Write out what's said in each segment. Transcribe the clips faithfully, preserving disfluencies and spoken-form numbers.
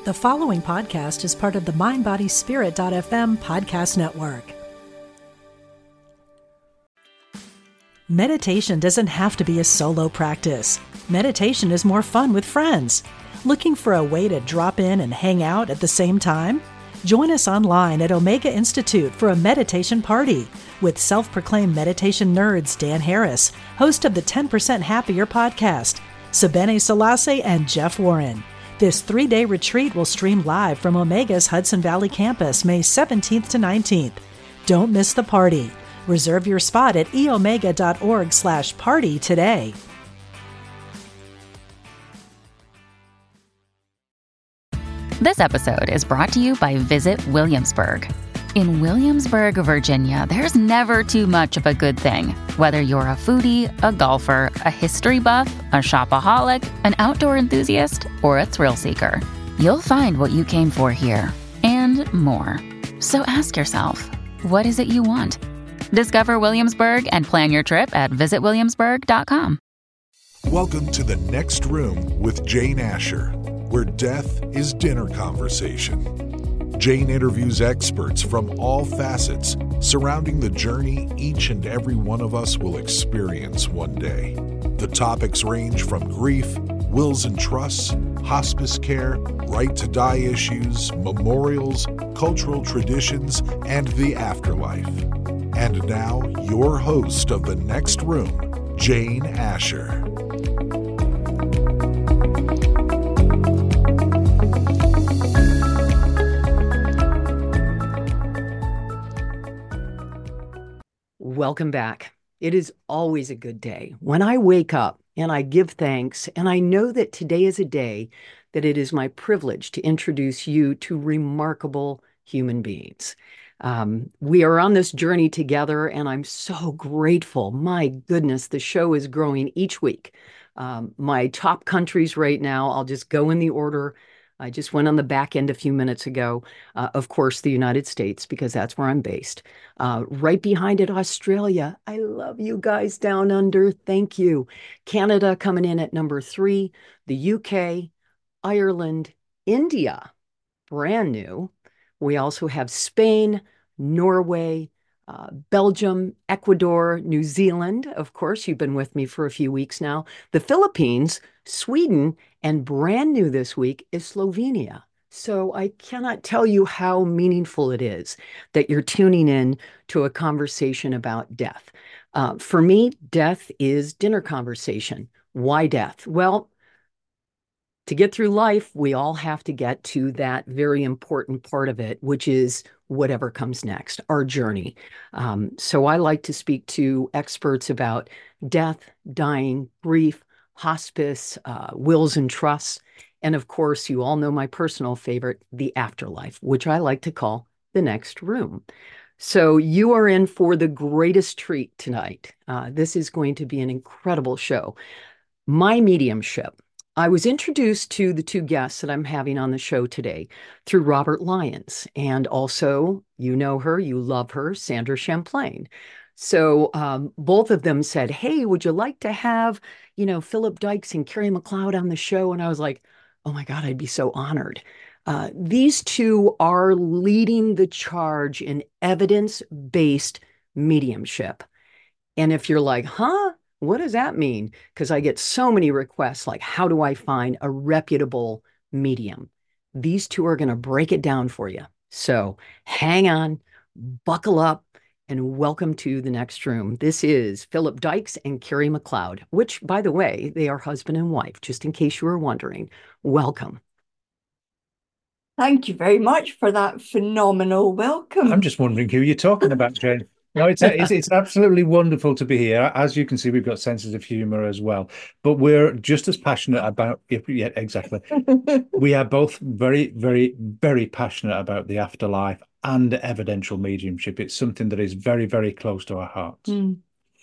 The following podcast is part of the mind body spirit dot f m podcast network. Meditation doesn't have to be a solo practice. Meditation is more fun with friends. Looking for a way to drop in and hang out at the same time? Join us online at Omega Institute for a meditation party with self-proclaimed meditation nerds Dan Harris, host of the ten percent Happier podcast, Sebene Selassie, and Jeff Warren. This three-day retreat will stream live from Omega's Hudson Valley campus May seventeenth to nineteenth. Don't miss the party. Reserve your spot at eomega.org slash party today. This episode is brought to you by Visit Williamsburg. In Williamsburg, Virginia, there's never too much of a good thing. Whether you're a foodie, a golfer, a history buff, a shopaholic, an outdoor enthusiast, or a thrill seeker, you'll find what you came for here and more. So ask yourself, what is it you want? Discover Williamsburg and plan your trip at visit williamsburg dot com. Welcome to The Next Room with Jane Asher, where death is dinner conversation. Jane interviews experts from all facets surrounding the journey each and every one of us will experience one day. The topics range from grief, wills and trusts, hospice care, right to die issues, memorials, cultural traditions, and the afterlife. And now, your host of The Next Room, Jane Asher. Welcome back. It is always a good day when I wake up and I give thanks, and I know that today is a day that it is my privilege to introduce you to remarkable human beings. Um, we are on this journey together, and I'm so grateful. My goodness, the show is growing each week. Um, my top countries right now, I'll just go in the order. I just went on the back end a few minutes ago. Uh, of course, the United States, because that's where I'm based. Uh, right behind it, Australia. I love you guys down under. Thank you. Canada coming in at number three. The U K, Ireland, India, brand new. We also have Spain, Norway, uh, Belgium, Ecuador, New Zealand. Of course, you've been with me for a few weeks now. The Philippines, Sweden, and brand new this week is Slovenia. So I cannot tell you how meaningful it is that you're tuning in to a conversation about death. Uh, for me, death is dinner conversation. Why death? Well, to get through life, we all have to get to that very important part of it, which is whatever comes next, our journey. Um, so I like to speak to experts about death, dying, grief, hospice, uh, wills and trusts. And of course, you all know my personal favorite, the afterlife, which I like to call the next room. So you are in for the greatest treat tonight. Uh, this is going to be an incredible show. My mediumship. I was introduced to the two guests that I'm having on the show today through Robert Lyons, and also, you know her, you love her, Sandra Champlain. So um, both of them said, hey, would you like to have, you know, Philip Dykes and Carrie McLeod on the show? And I was like, oh my God, I'd be so honored. Uh, these two are leading the charge in evidence-based mediumship. And if you're like, huh? What does that mean? Because I get so many requests like, how do I find a reputable medium? These two are going to break it down for you. So hang on, buckle up, and welcome to the next room. This is Philip Dykes and Carrie McLeod, which, by the way, they are husband and wife, just in case you were wondering. Welcome. Thank you very much for that phenomenal welcome. I'm just wondering who you're talking about, Jane. No, it's, it's it's absolutely wonderful to be here. As you can see, we've got senses of humor as well, but we're just as passionate about, yeah, exactly. We are both very, very, very passionate about the afterlife and evidential mediumship. It's something that is very, very close to our hearts. Mm.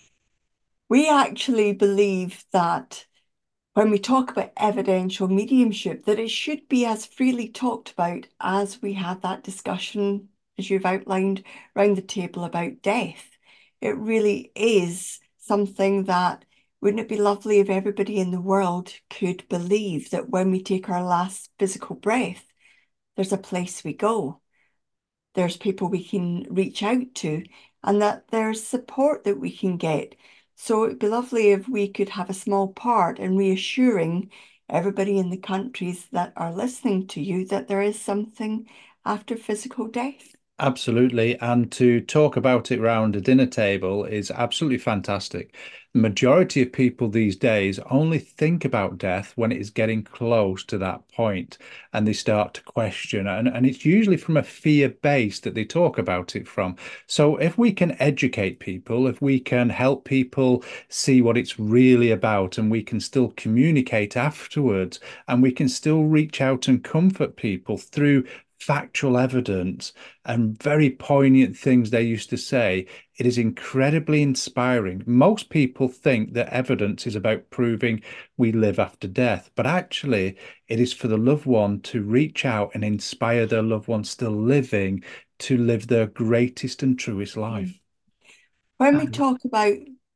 We actually believe that when we talk about evidential mediumship, that it should be as freely talked about as we had that discussion, as you've outlined, around the table about death. It really is something that, wouldn't it be lovely if everybody in the world could believe that when we take our last physical breath, there's a place we go. There's people we can reach out to, and that there's support that we can get. So it'd be lovely if we could have a small part in reassuring everybody in the countries that are listening to you that there is something after physical death. Absolutely. And to talk about it round a dinner table is absolutely fantastic. The majority of people these days only think about death when it is getting close to that point and they start to question. And, and it's usually from a fear base that they talk about it from. So if we can educate people, if we can help people see what it's really about, and we can still communicate afterwards, and we can still reach out and comfort people through factual evidence and very poignant things they used to say, it is incredibly inspiring. Most people think that evidence is about proving we live after death, but actually it is for the loved one to reach out and inspire their loved one still living to live their greatest and truest life. When we talk about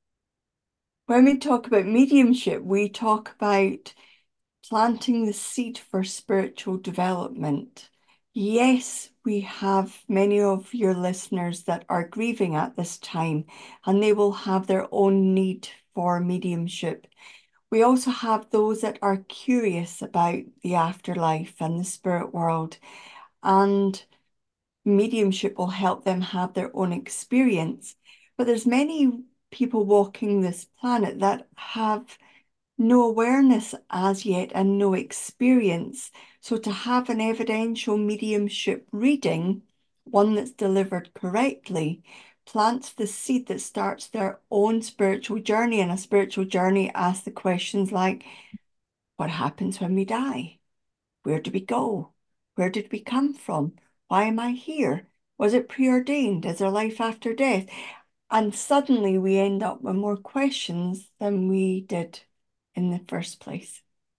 when we talk about mediumship, we talk about planting the seed for spiritual development. Yes, we have many of your listeners that are grieving at this time, and they will have their own need for mediumship. We also have those that are curious about the afterlife and the spirit world, and mediumship will help them have their own experience. But there's many people walking this planet that have no awareness as yet and no experience. So to have an evidential mediumship reading, one that's delivered correctly, plants the seed that starts their own spiritual journey. And a spiritual journey asks the questions like, what happens when we die? Where do we go? Where did we come from? Why am I here? Was it preordained? Is there life after death? And suddenly we end up with more questions than we did in the first place.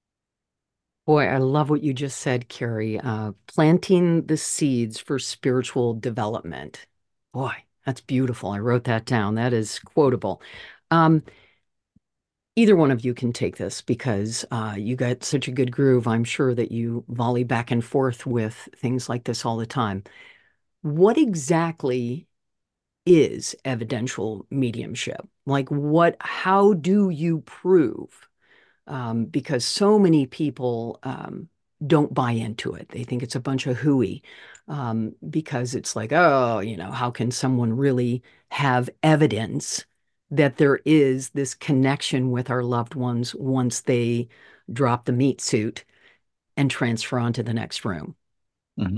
Boy, I love what you just said, Carrie. Uh, planting the seeds for spiritual development. Boy, that's beautiful. I wrote that down. That is quotable. Um, either one of you can take this because uh, you got such a good groove. I'm sure that you volley back and forth with things like this all the time. What exactly is evidential mediumship? Like what, how do you prove? Um, because so many people um, don't buy into it. They think it's a bunch of hooey um, because it's like, oh, you know, how can someone really have evidence that there is this connection with our loved ones once they drop the meat suit and transfer on to the next room? Mm-hmm.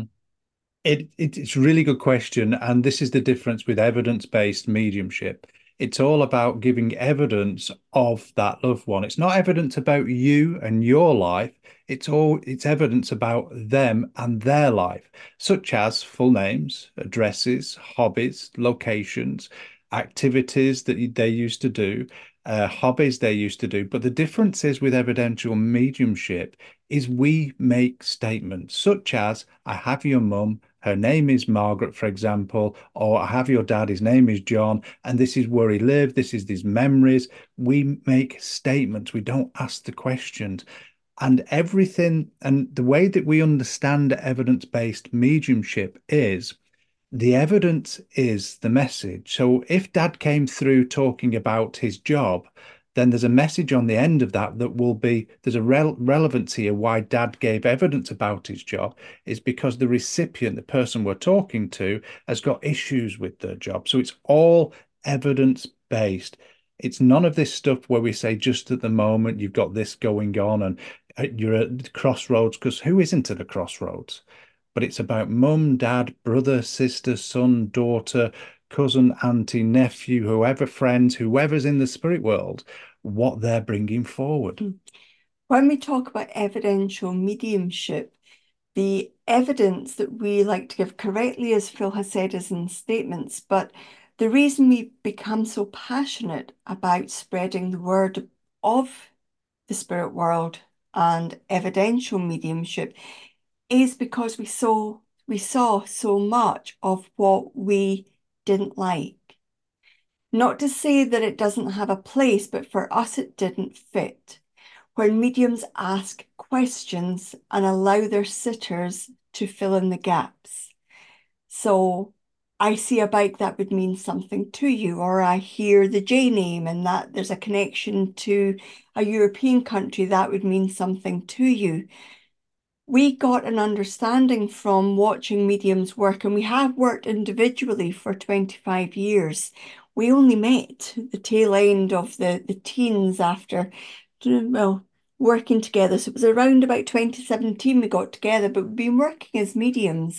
It, it, it's a really good question. And this is the difference with evidence-based mediumship. It's all about giving evidence of that loved one. It's not evidence about you and your life. It's all it's evidence about them and their life, such as full names, addresses, hobbies, locations, activities that they used to do, uh, hobbies they used to do. But the difference is with evidential mediumship is we make statements such as, I have your mum, her name is Margaret, for example, or I have your dad, his name is John, and this is where he lived, this is his memories. We make statements, we don't ask the questions. And everything, and the way that we understand evidence-based mediumship is the evidence is the message. So if dad came through talking about his job, then there's a message on the end of that that will be, there's a rel relevancy of why dad gave evidence about his job is because the recipient, the person we're talking to, has got issues with their job. So it's all evidence-based. It's none of this stuff where we say just at the moment you've got this going on and you're at the crossroads, because who isn't at a crossroads? But it's about mum, dad, brother, sister, son, daughter, cousin, auntie, nephew, whoever, friends, whoever's in the spirit world, what they're bringing forward. When we talk about evidential mediumship, the evidence that we like to give correctly, as Phil has said, is in statements. But the reason we become so passionate about spreading the word of the spirit world and evidential mediumship is because we saw we saw so much of what we didn't like. Not to say that it doesn't have a place, but for us it didn't fit. When mediums ask questions and allow their sitters to fill in the gaps. So I see a bike that would mean something to you, or I hear the J name and that there's a connection to a European country that would mean something to you. We got an understanding from watching mediums work, and we have worked individually for twenty-five years. We only met the tail end of the, the teens after, well, working together. So it was around about twenty seventeen we got together, but we've been working as mediums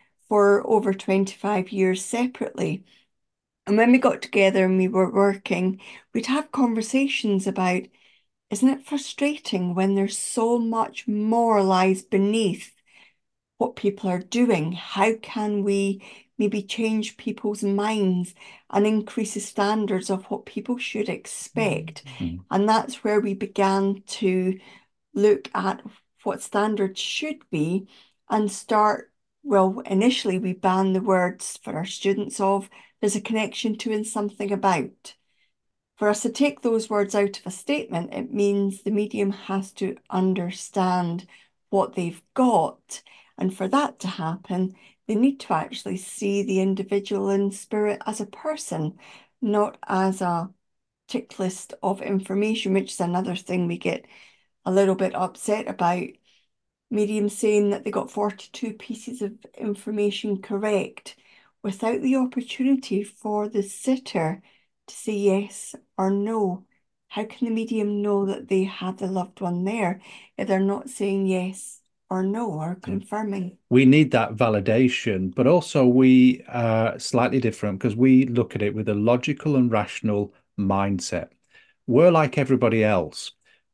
for over twenty-five years separately. And when we got together and we were working, we'd have conversations about, isn't it frustrating when there's so much more lies beneath what people are doing? How can we maybe change people's minds and increase the standards of what people should expect? Mm-hmm. And that's where we began to look at what standards should be and start. Well, initially we banned the words for our students of there's a connection to and something about. For us to take those words out of a statement, it means the medium has to understand what they've got. And for that to happen, they need to actually see the individual in spirit as a person, not as a tick list of information, which is another thing we get a little bit upset about. Mediums saying that they got forty-two pieces of information correct without the opportunity for the sitter to say yes or no. How can the medium know that they have the loved one there if they're not saying yes or no or confirming? We need that validation, but also we are slightly different because we look at it with a logical and rational mindset. We're like everybody else.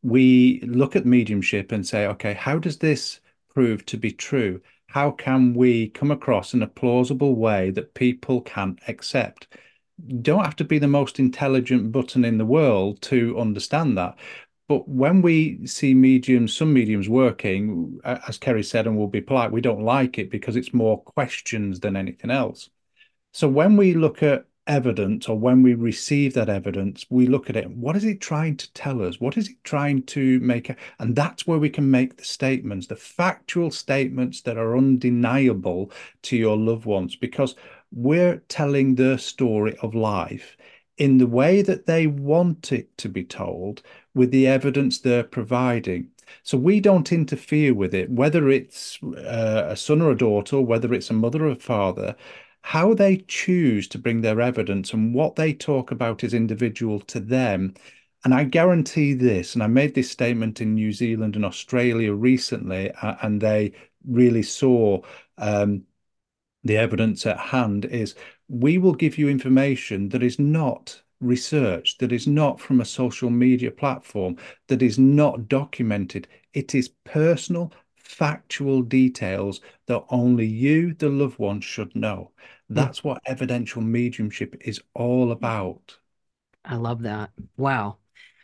We look at mediumship and say, okay, how does this prove to be true? How can we come across in a plausible way that people can accept? You don't have to be the most intelligent button in the world to understand that. But when we see mediums, some mediums working, as Kerry said, and we'll be polite, we don't like it because it's more questions than anything else. So when we look at evidence, or when we receive that evidence, we look at it. What is it trying to tell us? What is it trying to make? And that's where we can make the statements, the factual statements that are undeniable to your loved ones, because we're telling their story of life in the way that they want it to be told, with the evidence they're providing. So we don't interfere with it, whether it's uh, a son or a daughter, or whether it's a mother or a father. How they choose to bring their evidence and what they talk about is individual to them. And I guarantee this, and I made this statement in New Zealand and Australia recently, uh, and they really saw um, the evidence at hand, is we will give you information that is not researched, that is not from a social media platform, that is not documented. It is personal, factual details that only you, the loved one, should know. That's what evidential mediumship is all about. I love that. Wow.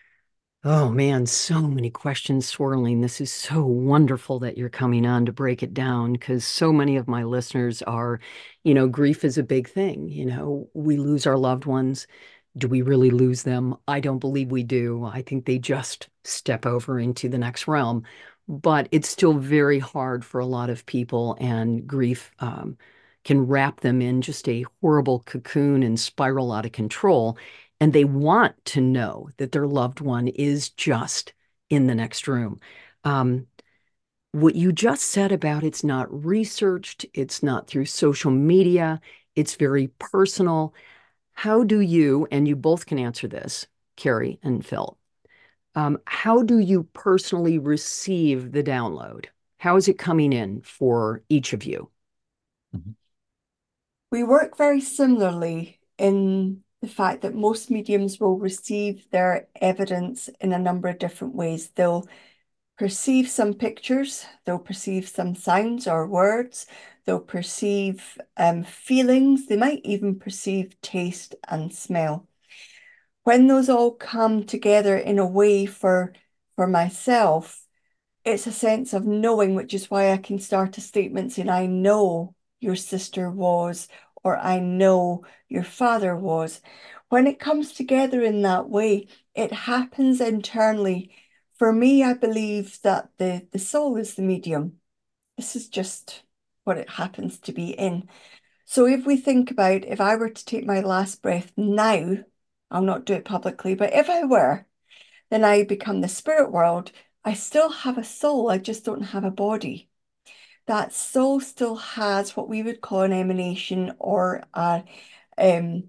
Oh man, so many questions swirling. This is so wonderful that you're coming on to break it down, because so many of my listeners are, you know, grief is a big thing. You know, we lose our loved ones. Do we really lose them? I don't believe we do. I think they just step over into the next realm. But it's still very hard for a lot of people, and grief um, can wrap them in just a horrible cocoon and spiral out of control. And they want to know that their loved one is just in the next room. Um, what you just said about it's not researched, it's not through social media, it's very personal. How do you, and you both can answer this, Kerry and Phil, um, how do you personally receive the download? How is it coming in for each of you? Mm-hmm. We work very similarly in the fact that most mediums will receive their evidence in a number of different ways. They'll perceive some pictures, they'll perceive some sounds or words, they'll perceive um, feelings, they might even perceive taste and smell. When those all come together in a way for, for myself, it's a sense of knowing, which is why I can start a statement saying, I know your sister was, or I know your father was. When it comes together in that way, it happens internally. For me, I believe that the, the soul is the medium. This is just what it happens to be in. So if we think about if I were to take my last breath now, I'll not do it publicly, but if I were, then I become the spirit world. I still have a soul, I just don't have a body. That soul still has what we would call an emanation or a um,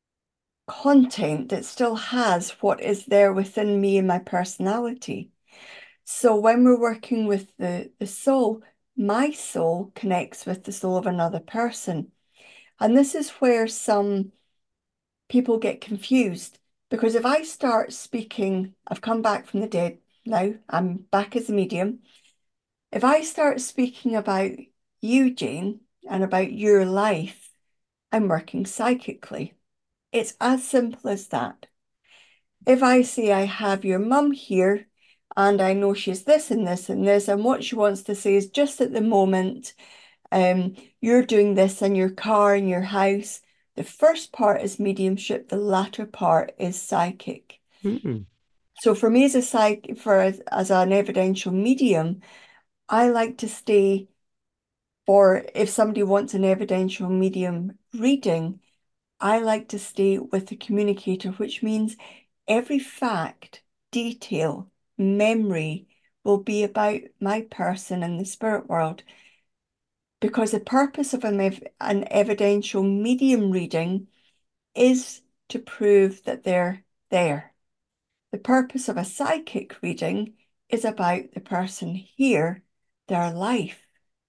content that still has what is there within me and my personality. So when we're working with the, the soul, my soul connects with the soul of another person. And this is where some people get confused, because if I start speaking, I've come back from the dead now, I'm back as a medium. If I start speaking about you, Jane, and about your life, I'm working psychically. It's as simple as that. If I say I have your mum here and I know she's this and this and this, and what she wants to say is just at the moment, um, you're doing this in your car, in your house. The first part is mediumship, the latter part is psychic. Mm-mm. So for me as a psych, for as, as an evidential medium, I like to stay for if somebody wants an evidential medium reading, I like to stay with the communicator, which means every fact, detail, memory will be about my person in the spirit world. Because the purpose of an, ev an evidential medium reading is to prove that they're there. The purpose of a psychic reading is about the person here, their life.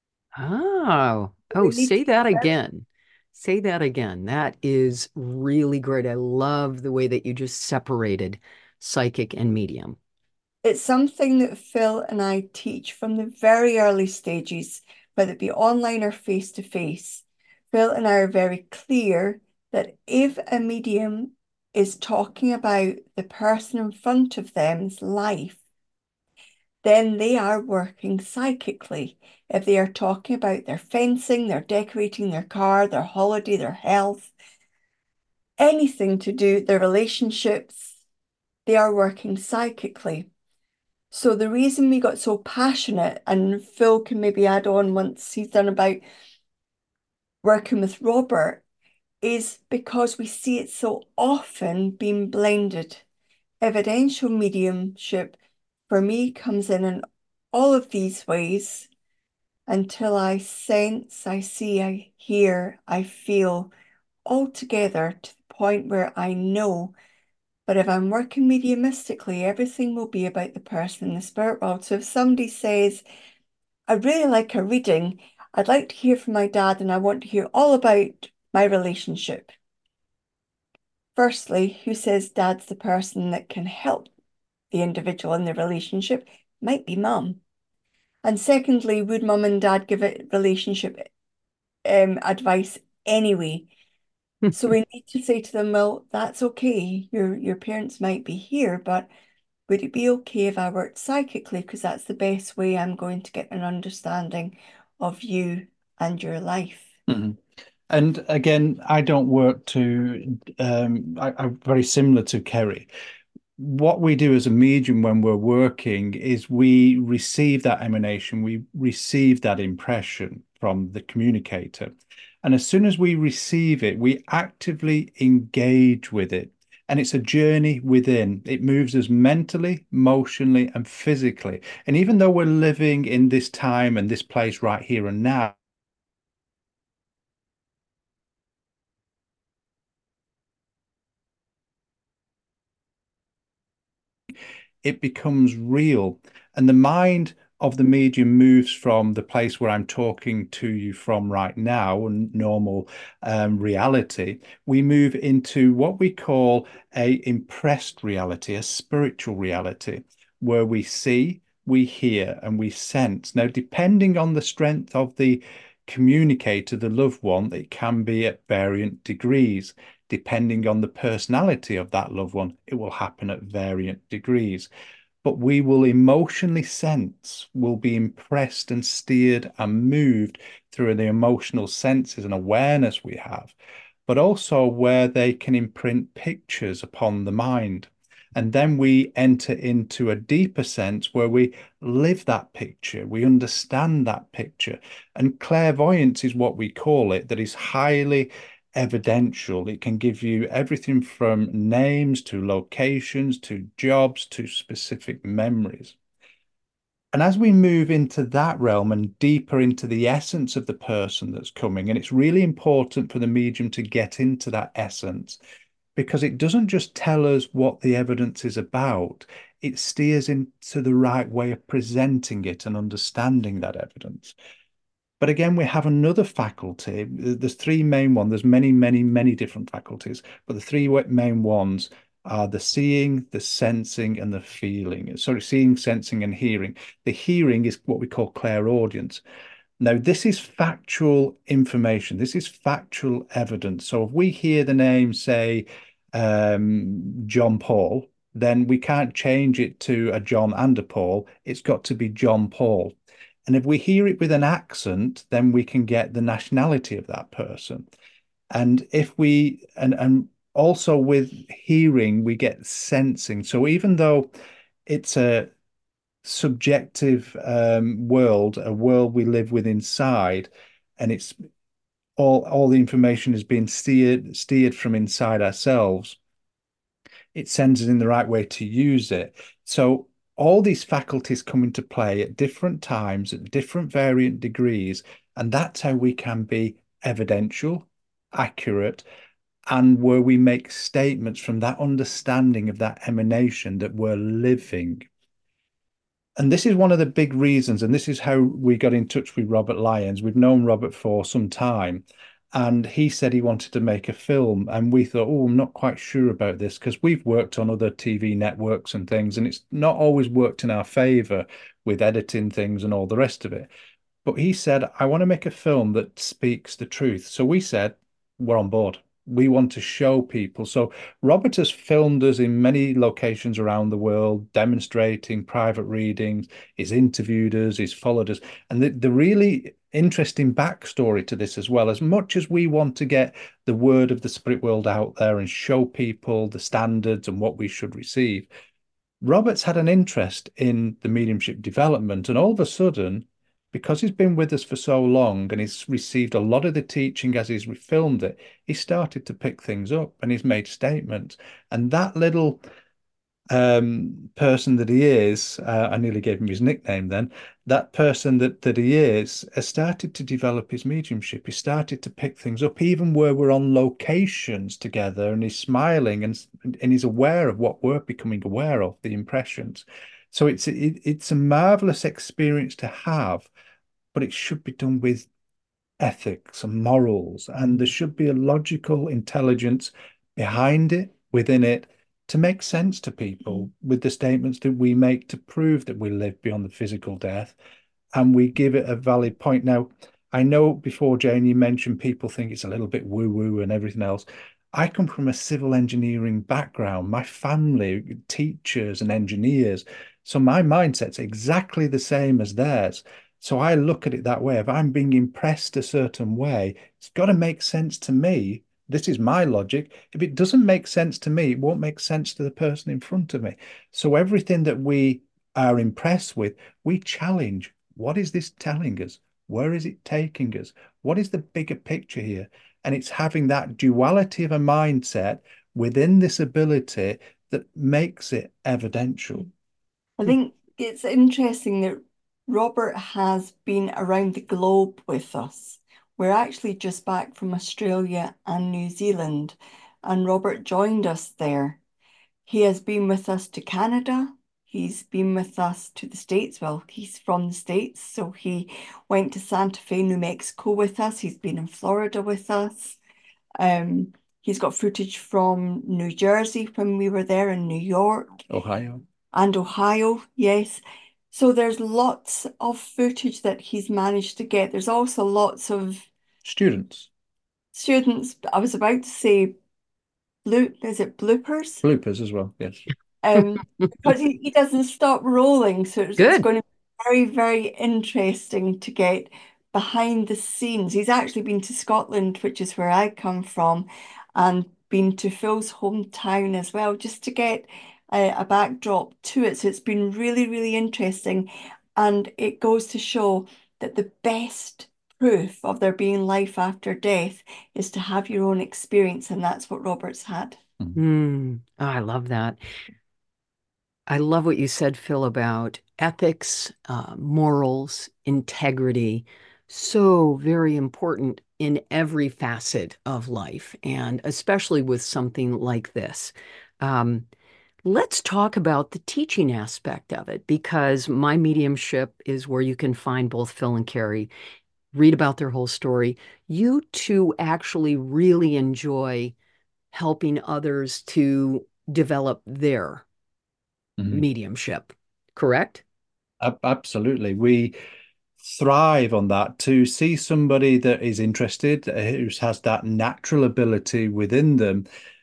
Oh, oh, say that again. Say that again. That is really great. I love the way that you just separated psychic and medium. It's something that Phil and I teach from the very early stages, whether it be online or face-to-face. Phil and I are very clear that if a medium is talking about the person in front of them's life, then they are working psychically. If they are talking about their fencing, their decorating their car, their holiday, their health, anything to do with their relationships, they are working psychically. So the reason we got so passionate, and Phil can maybe add on once he's done about working with Robert, is because we see it so often being blended. Evidential mediumship for me comes in in all of these ways until I sense, I see, I hear, I feel all together to the point where I know. But if I'm working mediumistically, everything will be about the person in the spirit world. So if somebody says, I really like a reading, I'd like to hear from my dad and I want to hear all about my relationship. Firstly, who says dad's the person that can help the individual in the relationship? Might be mum. And secondly, would mum and dad give it relationship um, advice anyway? So we need to say to them, well, that's okay. Your your parents might be here, but would it be okay if I worked psychically? Because that's the best way I'm going to get an understanding of you and your life. Mhm. And again, I don't work to, um, I, I'm very similar to Kerry. What we do as a medium when we're working is we receive that emanation, we receive that impression from the communicator. And as soon as we receive it, we actively engage with it. And it's a journey within. It moves us mentally, emotionally, and physically. And even though we're living in this time and this place right here and now, it becomes real. And the mind of the medium moves from the place where I'm talking to you from right now, and normal um, reality. We move into what we call a impressed reality, a spiritual reality, where we see, we hear, and we sense. Now, depending on the strength of the communicator, the loved one, it can be at variant degrees. Depending on the personality of that loved one, it will happen at variant degrees. But we will emotionally sense, will be impressed and steered and moved through the emotional senses and awareness we have, but also where they can imprint pictures upon the mind. And then we enter into a deeper sense where we live that picture, we understand that picture. And clairvoyance is what we call it, that is highly evidential. It can give you everything from names to locations to jobs to specific memories. And as we move into that realm and deeper into the essence of the person that's coming, and it's really important for the medium to get into that essence, because it doesn't just tell us what the evidence is about, it steers into the right way of presenting it and understanding that evidence. But again, we have another faculty. There's three main ones. There's many, many, many different faculties, but the three main ones are the seeing, the sensing, and the feeling. Sorry, seeing, sensing, and hearing. The hearing is what we call clairaudience. Now, this is factual information. This is factual evidence. So if we hear the name, say, um, John Paul, then we can't change it to a John and a Paul. It's got to be John Paul. And if we hear it with an accent, then we can get the nationality of that person. And if we, and, and also with hearing, we get sensing. So even though it's a subjective um, world, a world we live with inside, and it's all, all the information is being steered, steered from inside ourselves, it sends us in the right way to use it. So all these faculties come into play at different times, at different variant degrees, and that's how we can be evidential, accurate, and where we make statements from that understanding of that emanation that we're living. And this is one of the big reasons, and this is how we got in touch with Robert Lyons. We've known Robert for some time, and he said he wanted to make a film. And we thought, oh, I'm not quite sure about this, because we've worked on other T V networks and things, and it's not always worked in our favor with editing things and all the rest of it. But he said, I want to make a film that speaks the truth. So we said, we're on board. We want to show people. So Robert has filmed us in many locations around the world, demonstrating private readings. He's interviewed us, he's followed us. And the, the really interesting backstory to this as well, as much as we want to get the word of the spirit world out there and show people the standards and what we should receive, Robert's had an interest in the mediumship development. And all of a sudden, because he's been with us for so long and he's received a lot of the teaching as he's filmed it, he started to pick things up and he's made statements. And that little um, person that he is, uh, I nearly gave him his nickname then, that person that, that he is has started to develop his mediumship. He started to pick things up, even where we're on locations together, and he's smiling and, and he's aware of what we're becoming aware of, the impressions. So it's it, it's a marvelous experience to have, but it should be done with ethics and morals, and there should be a logical intelligence behind it, within it, to make sense to people with the statements that we make to prove that we live beyond the physical death, and we give it a valid point. Now, I know before, Jane, you mentioned people think it's a little bit woo-woo and everything else. I come from a civil engineering background. My family, teachers and engineers. So my mindset's exactly the same as theirs. So I look at it that way. If I'm being impressed a certain way, it's got to make sense to me. This is my logic. If it doesn't make sense to me, it won't make sense to the person in front of me. So everything that we are impressed with, we challenge. What is this telling us? Where is it taking us? What is the bigger picture here? And it's having that duality of a mindset within this ability that makes it evidential. I think it's interesting that Robert has been around the globe with us. We're actually just back from Australia and New Zealand, and Robert joined us there. He has been with us to Canada. He's been with us to the States. Well, he's from the States, so he went to Santa Fe, New Mexico with us. He's been in Florida with us. Um, he's got footage from New Jersey when we were there, in New York. Ohio. And Ohio, yes. So there's lots of footage that he's managed to get. There's also lots of Students. students. I was about to say, blue, is it bloopers? Bloopers as well, yes. Um, because he, he doesn't stop rolling. So it's, it's Good. going to be very, very interesting to get behind the scenes. He's actually been to Scotland, which is where I come from, and been to Phil's hometown as well, just to get a, a backdrop to it. So it's been really, really interesting. And it goes to show that the best proof of there being life after death is to have your own experience. And that's what Robert's had. Mm. Oh, I love that. I love what you said, Phil, about ethics, uh, morals, integrity. So very important in every facet of life, and especially with something like this. Um, let's talk about the teaching aspect of it, because my mediumship is where you can find both Phil and Carrie, read about their whole story. You two actually really enjoy helping others to develop their Mhm. mediumship, correct? Ab- Absolutely. We thrive on that to see somebody that is interested, uh, who has that natural ability within them.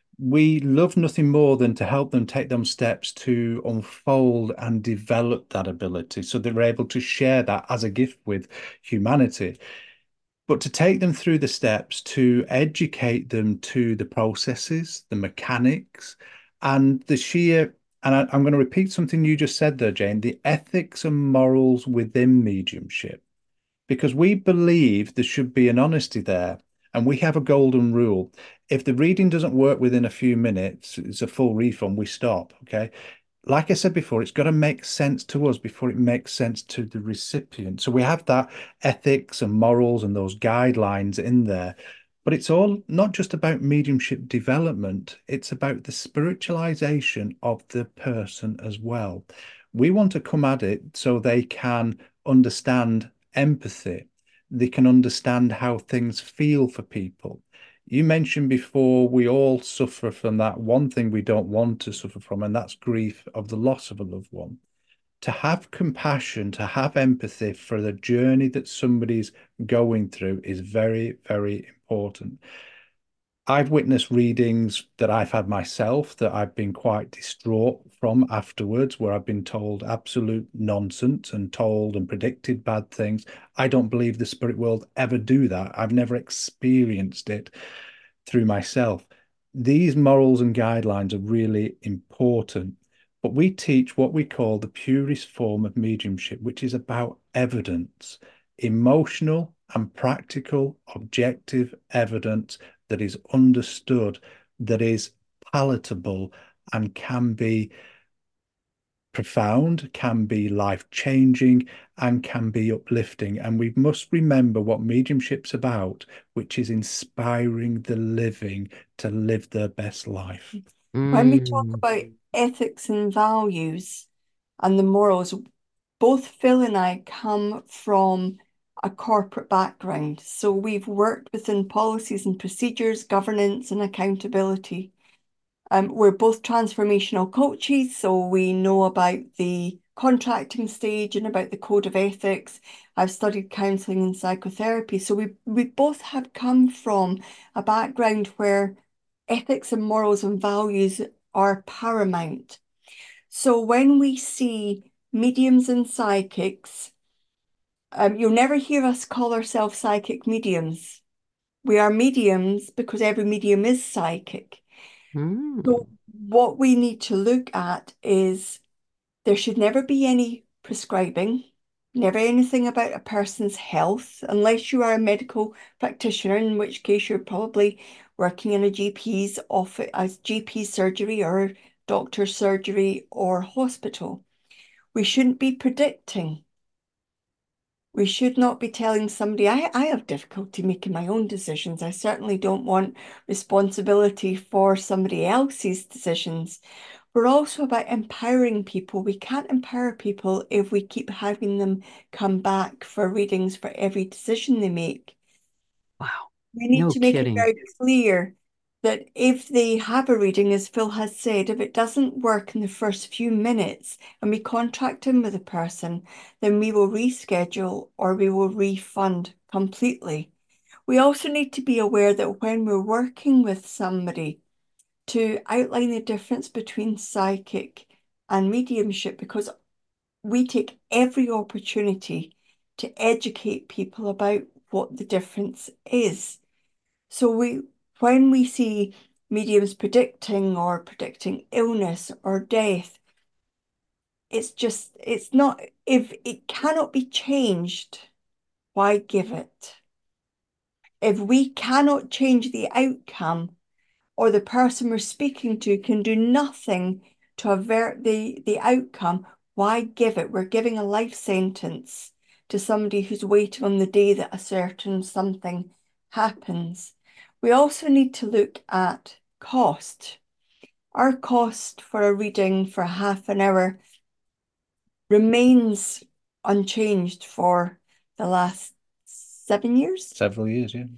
We love nothing more than to help them take them steps to unfold and develop that ability so they're able to share that as a gift with humanity. But to take them through the steps, to educate them to the processes, the mechanics, and the sheer, and I, I'm going to repeat something you just said there, Jane, the ethics and morals within mediumship, because we believe there should be an honesty there. And we have a golden rule. If the reading doesn't work within a few minutes, it's a full refund, we stop. Okay. Like I said before, it's got to make sense to us before it makes sense to the recipient. So we have that ethics and morals and those guidelines in there. But it's all not just about mediumship development, it's about the spiritualization of the person as well. We want to come at it so they can understand empathy, they can understand how things feel for people. You mentioned before we all suffer from that one thing we don't want to suffer from, and that's grief of the loss of a loved one. To have compassion, to have empathy for the journey that somebody's going through is very, very important. I've witnessed readings that I've had myself that I've been quite distraught from afterwards, where I've been told absolute nonsense and told and predicted bad things. I don't believe the spirit world ever do that. I've never experienced it through myself. These morals and guidelines are really important, but we teach what we call the purest form of mediumship, which is about evidence, emotional and practical, objective evidence that is understood, that is palatable, and can be profound, can be life-changing, and can be uplifting. And we must remember what mediumship's about, which is inspiring the living to live their best life. When we talk Mm. about ethics and values and the morals, both Phil and I come from a corporate background. So we've worked within policies and procedures, governance and accountability. Um, we're both transformational coaches, so we know about the contracting stage and about the code of ethics. I've studied counselling and psychotherapy. So we, we both have come from a background where ethics and morals and values are paramount. So when we see mediums and psychics, um, you'll never hear us call ourselves psychic mediums. We are mediums because every medium is psychic. Mm. So what we need to look at is there should never be any prescribing, never anything about a person's health, unless you are a medical practitioner, in which case you're probably working in a G P's office as G P surgery or doctor's surgery or hospital. We shouldn't be predicting. We should not be telling somebody, I, I have difficulty making my own decisions. I certainly don't want responsibility for somebody else's decisions. We're also about empowering people. We can't empower people if we keep having them come back for readings for every decision they make. Wow. We need No to make it kidding. very clear that if they have a reading, as Phil has said, if it doesn't work in the first few minutes and we contract in with a person, then we will reschedule or we will refund completely. We also need to be aware that when we're working with somebody, to outline the difference between psychic and mediumship, because we take every opportunity to educate people about what the difference is. So we, when we see mediums predicting or predicting illness or death. It's just, it's not, if it cannot be changed, why give it? If we cannot change the outcome, or the person we're speaking to can do nothing to avert the, the outcome, why give it? We're giving a life sentence to somebody who's waiting on the day that a certain something happens. We also need to look at cost. Our cost for a reading for half an hour remains unchanged for the last seven years. Several years, yeah.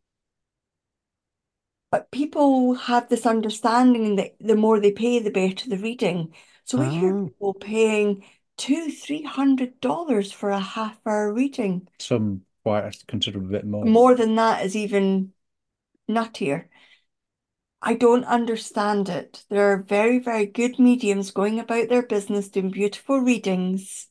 But people have this understanding that the more they pay, the better the reading. So we hear Oh. people paying two, three hundred dollars for a half hour reading. Some quite a considerable bit more. More than that is even nuttier. I don't understand it. There are very, very good mediums going about their business doing beautiful readings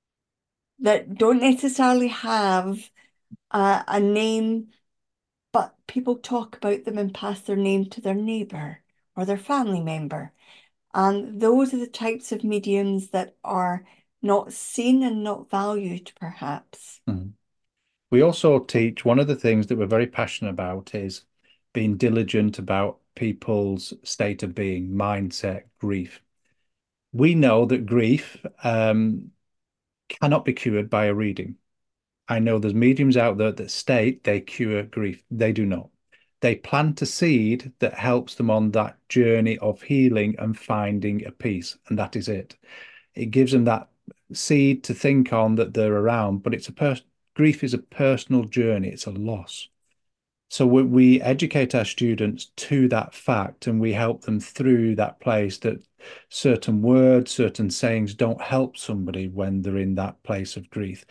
that don't necessarily have a, a name, but people talk about them and pass their name to their neighbour or their family member. And those are the types of mediums that are not seen and not valued, perhaps. Mhm. We also teach, one of the things that we're very passionate about is being diligent about people's state of being, mindset, grief. We know that grief um, cannot be cured by a reading. I know there's mediums out there that state they cure grief. They do not. They plant a seed that helps them on that journey of healing and finding a peace, and that is it. It gives them that seed to think on that they're around, but it's a per grief is a personal journey. It's a loss. So we, we educate our students to that fact, and we help them through that place that certain words, certain sayings don't help somebody when they're in that place of grief.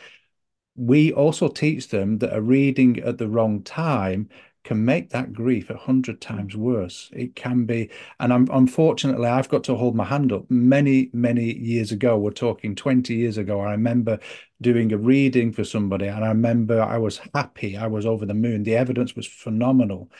We also teach them that a reading at the wrong time can make that grief a hundred times worse. It can be, and I'm unfortunately I've got to hold my hand up. Many, many years ago, we're talking twenty years ago, I remember doing a reading for somebody, and I remember I was happy, I was over the moon. The evidence was phenomenal.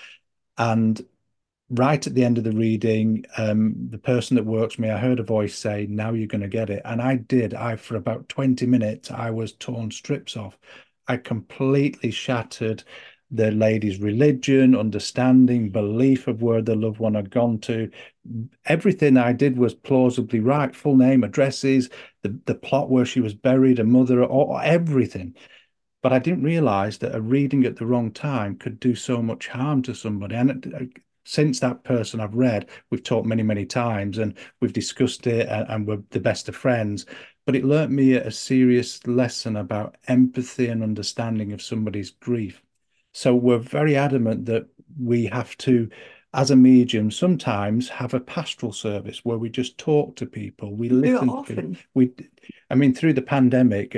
And right at the end of the reading, um, the person that works with me, I heard a voice say, "Now you're going to get it." And I did. I, for about twenty minutes, I was torn strips off. I completely shattered the lady's religion, understanding, belief of where the loved one had gone to. Everything I did was plausibly right. Full name, addresses, the, the plot where she was buried, a mother, or everything. But I didn't realize that a reading at the wrong time could do so much harm to somebody. And since that person I've read, we've talked many, many times, and we've discussed it, and, and we're the best of friends. But it learnt me a serious lesson about empathy and understanding of somebody's grief. So we're very adamant that we have to, as a medium, sometimes have a pastoral service where we just talk to people. We Do it listen to often. people. We, I mean, through the pandemic,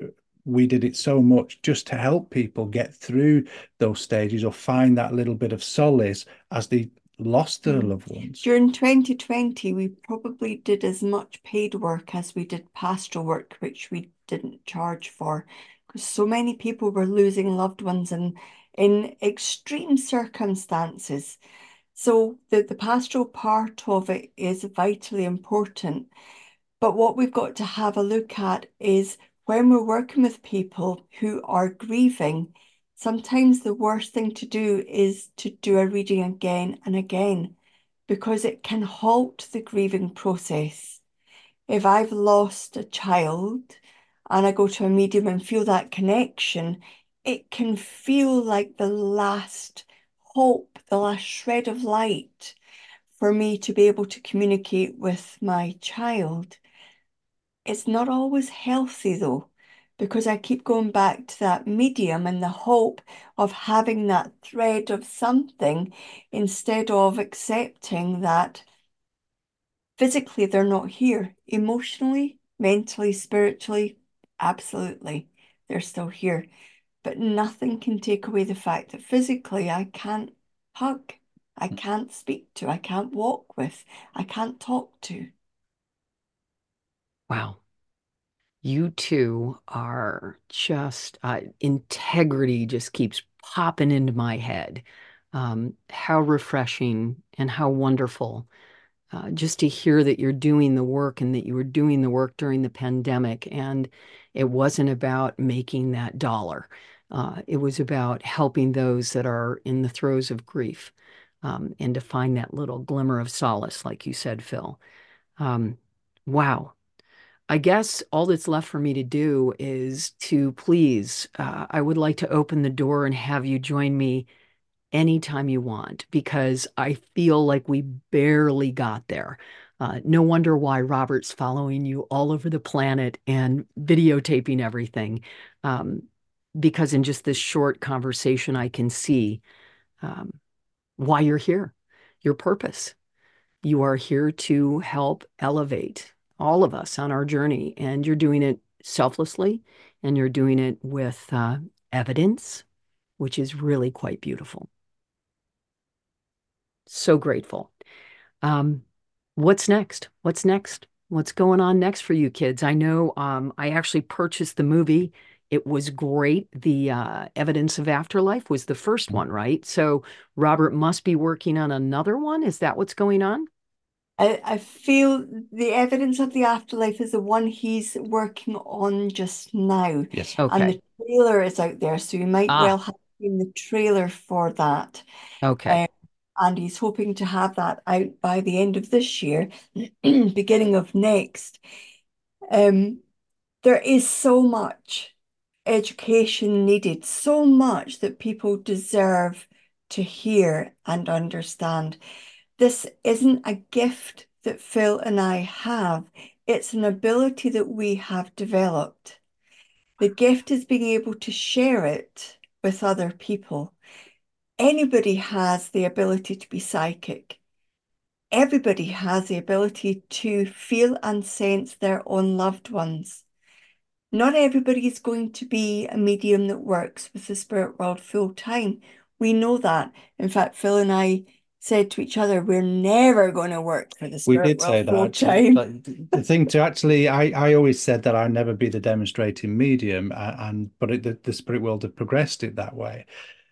we did it so much just to help people get through those stages or find that little bit of solace as they lost their loved ones. During twenty twenty, we probably did as much paid work as we did pastoral work, which we didn't charge for, because so many people were losing loved ones and in extreme circumstances. So the, the pastoral part of it is vitally important. But what we've got to have a look at is when we're working with people who are grieving, sometimes the worst thing to do is to do a reading again and again, because it can halt the grieving process. If I've lost a child and I go to a medium and feel that connection, it can feel like the last hope, the last shred of light for me to be able to communicate with my child. It's not always healthy though, because I keep going back to that medium and the hope of having that thread of something instead of accepting that physically they're not here. Emotionally, mentally, spiritually, absolutely, they're still here. But nothing can take away the fact that physically I can't hug, I can't speak to, I can't walk with, I can't talk to. Wow. You two are just, uh, integrity just keeps popping into my head. Um, how refreshing and how wonderful uh, just to hear that you're doing the work and that you were doing the work during the pandemic. And it wasn't about making that dollar. Uh, it was about helping those that are in the throes of grief, um, and to find that little glimmer of solace, like you said, Phil. Um, wow. I guess all that's left for me to do is to please, uh, I would like to open the door and have you join me anytime you want, because I feel like we barely got there. Uh, no wonder why Robert's following you all over the planet and videotaping everything. Um, because in just this short conversation, I can see um, why you're here, your purpose. You are here to help elevate all of us on our journey, and you're doing it selflessly, and you're doing it with uh, evidence, which is really quite beautiful. So grateful. Um, what's next? What's next? What's going on next for you kids? I know um, I actually purchased the movie. It was great. The uh, Evidence of Afterlife was the first one, right? So Robert must be working on another one. Is that what's going on? I, I feel the Evidence of the Afterlife is the one he's working on just now. Yes. And Okay. the trailer is out there, so you might Ah, well have seen the trailer for that. okay. Um, and he's hoping to have that out by the end of this year, beginning of next. Um, there is so much education needed, so much that people deserve to hear and understand. This isn't a gift that Phil and I have, it's an ability that we have developed. The gift is being able to share it with other people. Anybody has the ability to be psychic. Everybody has the ability to feel and sense their own loved ones. Not everybody is going to be a medium that works with the spirit world full time. We know that. In fact, Phil and I said to each other, we're never going to work for the We spirit did say world that full actually. time. But the thing to actually, I, I always said that I'd never be the demonstrating medium, uh, and but it, the, the spirit world have progressed it that way.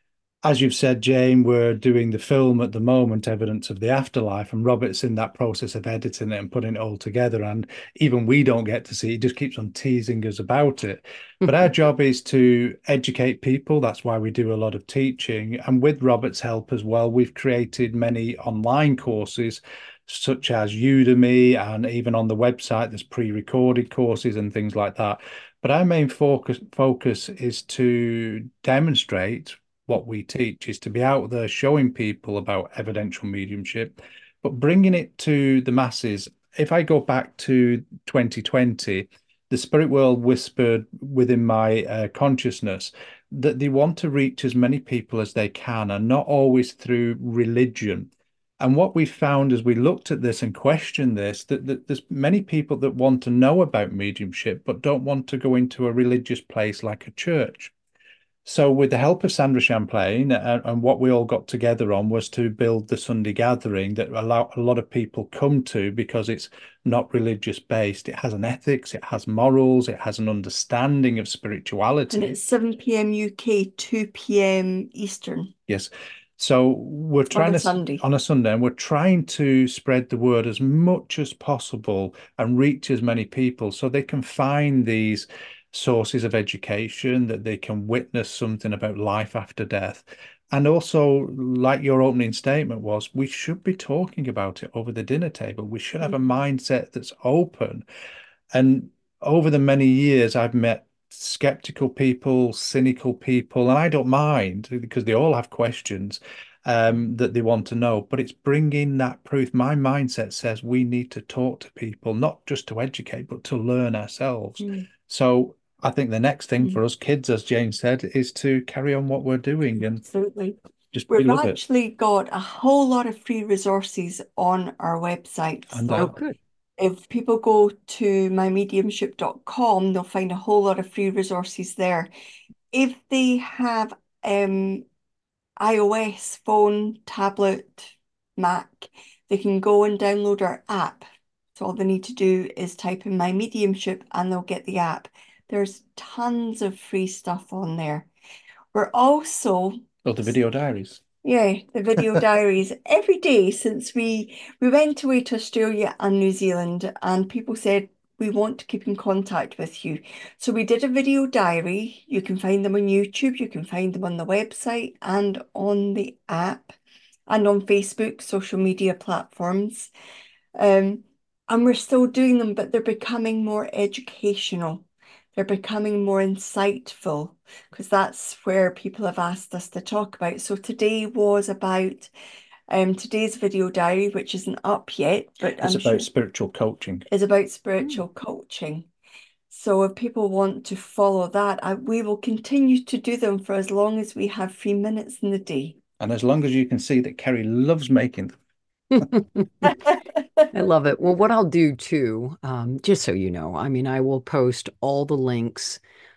As you've said, Jane, we're doing the film at the moment, Evidence of the Afterlife, and Robert's in that process of editing it and putting it all together. And even we don't get to see it, he just keeps on teasing us about it. But our job is to educate people. That's why we do a lot of teaching. And with Robert's help as well, we've created many online courses, such as Udemy, and even on the website, there's pre-recorded courses and things like that. But our main focus focus is to demonstrate what we teach, is to be out there showing people about evidential mediumship, but bringing it to the masses. If I go back to twenty twenty, the spirit world whispered within my uh, consciousness that they want to reach as many people as they can, and not always through religion. And what we found as we looked at this and questioned this, that, that there's many people that want to know about mediumship, but don't want to go into a religious place like a church. So, with the help of Sandra Champlain, and, and what we all got together on was to build the Sunday gathering that a lot, a lot of people come to, because it's not religious based. It has an ethics, it has morals, it has an understanding of spirituality. And it's seven p m U K, two p m Eastern. Yes. So we're trying on a to Sunday. on a Sunday, and we're trying to spread the word as much as possible and reach as many people so they can find these sources of education, that they can witness something about life after death. And also, like your opening statement was, we should be talking about it over the dinner table. We should have a mindset that's open. And over the many years, I've met skeptical people, cynical people, and I don't mind, because they all have questions um, that they want to know. But it's bringing that proof. My mindset says we need to talk to people, not just to educate, but to learn ourselves. Mm. So I think the next thing mm. for us kids, as Jane said, is to carry on what we're doing. And absolutely. Just We've actually it. got a whole lot of free resources on our website. And so oh, good. If people go to my mediumship dot com, they'll find a whole lot of free resources there. If they have um, iOS, phone, tablet, Mac, they can go and download our app. So all they need to do is type in My Mediumship and they'll get the app. There's tons of free stuff on there. We're also... Oh, the video diaries. Yeah, the video diaries every day since we we went away to Australia and New Zealand, and people said we want to keep in contact with you. So we did a video diary. You can find them on YouTube, you can find them on the website and on the app and on Facebook, social media platforms. Um, and we're still doing them, but they're becoming more educational. They're becoming more insightful because that's where people have asked us to talk about. So today was about um today's video diary, which isn't up yet, but It's I'm about sure spiritual coaching. is about Mm. spiritual coaching. So if people want to follow that, I, we will continue to do them for as long as we have three minutes in the day. And as long as you can see that Kerry loves making them. I love it. Well, what I'll do too, um, just so you know, I mean, I will post all the links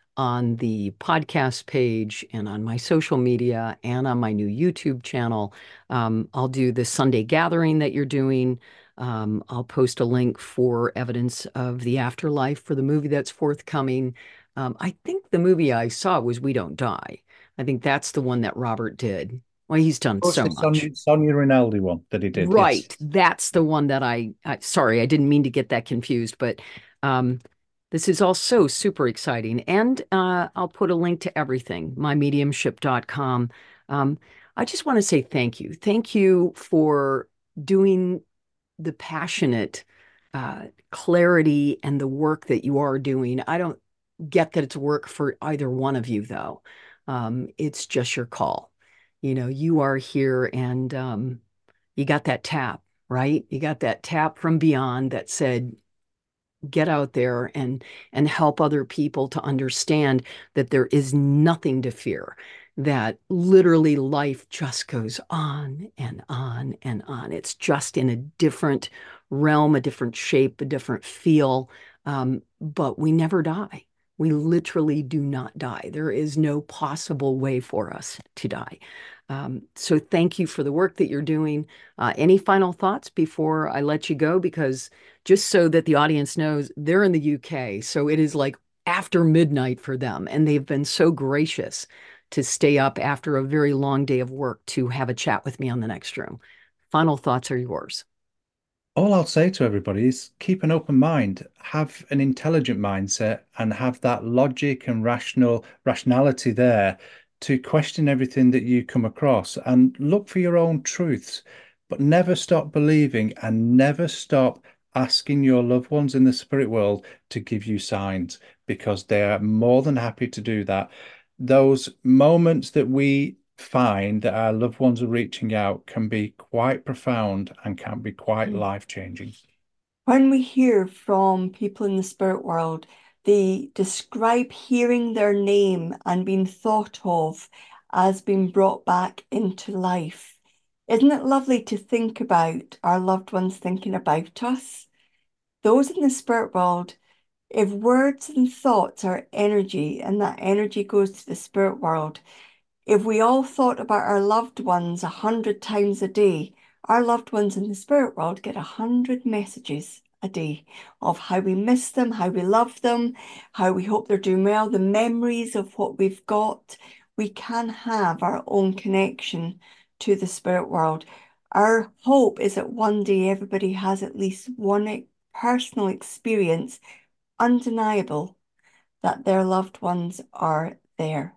on the podcast page and on my social media and on my new YouTube channel. Um, I'll do the Sunday gathering that you're doing. Um, I'll post a link for evidence of the afterlife for the movie that's forthcoming. Um, I think the movie I saw was We Don't Die. I think that's the one that Robert did. Well, he's done Oh, so the much. Sonia, Sonia Rinaldi one that he did. Right. Yes. That's the one that I, I, sorry, I didn't mean to get that confused, but um, this is all so super exciting. And uh, I'll put a link to everything, my mediumship dot com. Um, I just want to say thank you. Thank you for doing the passionate uh, clarity and the work that you are doing. I don't get that it's work for either one of you, though. Um, it's just your call. You know, you are here and um, you got that tap, right? You got that tap from beyond that said, get out there and and help other people to understand that there is nothing to fear, that literally life just goes on and on and on. It's just in a different realm, a different shape, a different feel, um, but we never die. We literally do not die. There is no possible way for us to die. Um, so thank you for the work that you're doing. Uh, any final thoughts before I let you go? Because just so that the audience knows, they're in the U K. So it is like after midnight for them. And they've been so gracious to stay up after a very long day of work to have a chat with me on the next room. Final thoughts are yours. All I'll say to everybody is keep an open mind, have an intelligent mindset, and have that logic and rational rationality there to question everything that you come across and look for your own truths, but never stop believing and never stop asking your loved ones in the spirit world to give you signs because they are more than happy to do that. Those moments that we find that our loved ones are reaching out can be quite profound and can be quite Mm. life-changing. When we hear from people in the spirit world, they describe hearing their name and being thought of as being brought back into life. Isn't it lovely to think about our loved ones thinking about us? Those in the spirit world, if words and thoughts are energy and that energy goes to the spirit world, if we all thought about our loved ones a hundred times a day, our loved ones in the spirit world get a hundred messages a day of how we miss them, how we love them, how we hope they're doing well, the memories of what we've got. We can have our own connection to the spirit world. Our hope is that one day everybody has at least one personal experience, undeniable, that their loved ones are there.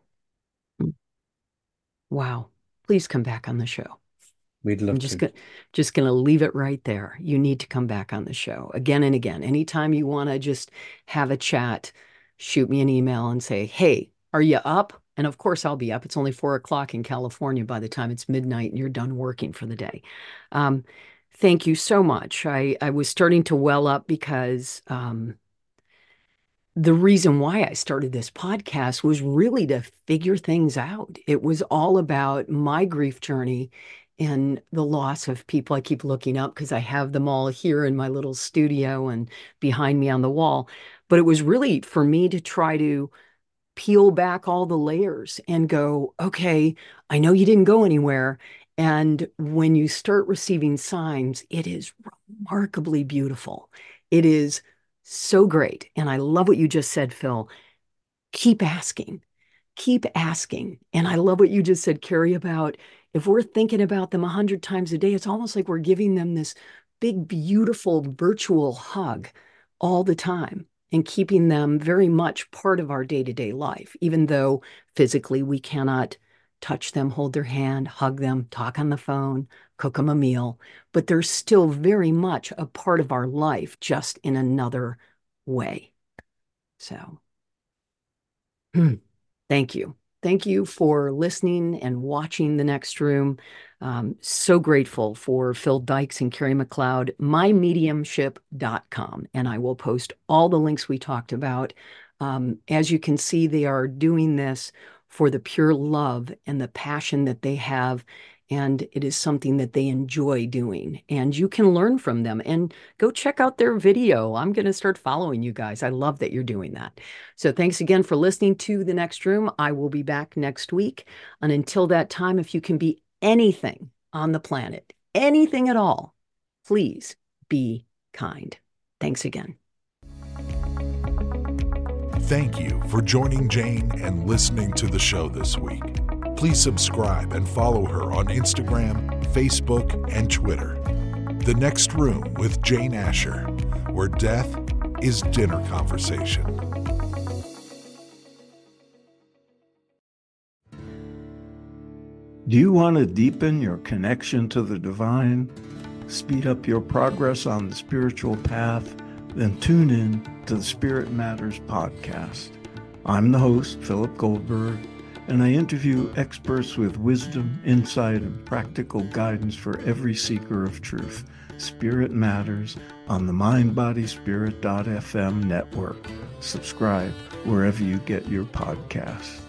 Wow. Please come back on the show. We'd love I'm just to. gonna just gonna leave it right there. You need to come back on the show again and again. Anytime you want to just have a chat, shoot me an email and say, "Hey, are you up?" And of course, I'll be up. It's only four o'clock in California by the time it's midnight and you're done working for the day. Um, thank you so much. I I was starting to well up because um, the reason why I started this podcast was really to figure things out. It was all about my grief journey and the loss of people. I keep looking up because I have them all here in my little studio and behind me on the wall. But it was really for me to try to peel back all the layers and go, okay, I know you didn't go anywhere. And when you start receiving signs, it is remarkably beautiful. It is so great. And I love what you just said, Phil. Keep asking. keep asking. And I love what you just said, Carrie, about if we're thinking about them a hundred times a day, it's almost like we're giving them this big, beautiful virtual hug all the time and keeping them very much part of our day-to-day life, even though physically we cannot touch them, hold their hand, hug them, talk on the phone, cook them a meal, but they're still very much a part of our life, just in another way. So, thank you. Thank you for listening and watching The Next Room. Um, so grateful for Phil Dykes and Carrie McLeod, my mediumship dot com. And I will post all the links we talked about. Um, as you can see, they are doing this for the pure love and the passion that they have. And it is something that they enjoy doing. And you can learn from them and go check out their video. I'm going to start following you guys. I love that you're doing that. So thanks again for listening to The Next Room. I will be back next week. And until that time, if you can be anything on the planet, anything at all, please be kind. Thanks again. Thank you for joining Jane and listening to the show this week. Please subscribe and follow her on Instagram, Facebook, and Twitter. The Next Room with Jane Asher, where death is dinner conversation. Do you want to deepen your connection to the divine, speed up your progress on the spiritual path? Then tune in to the Spirit Matters podcast. I'm the host, Philip Goldberg, and I interview experts with wisdom, insight, and practical guidance for every seeker of truth. Spirit Matters on the mind body spirit dot f m network. Subscribe wherever you get your podcasts.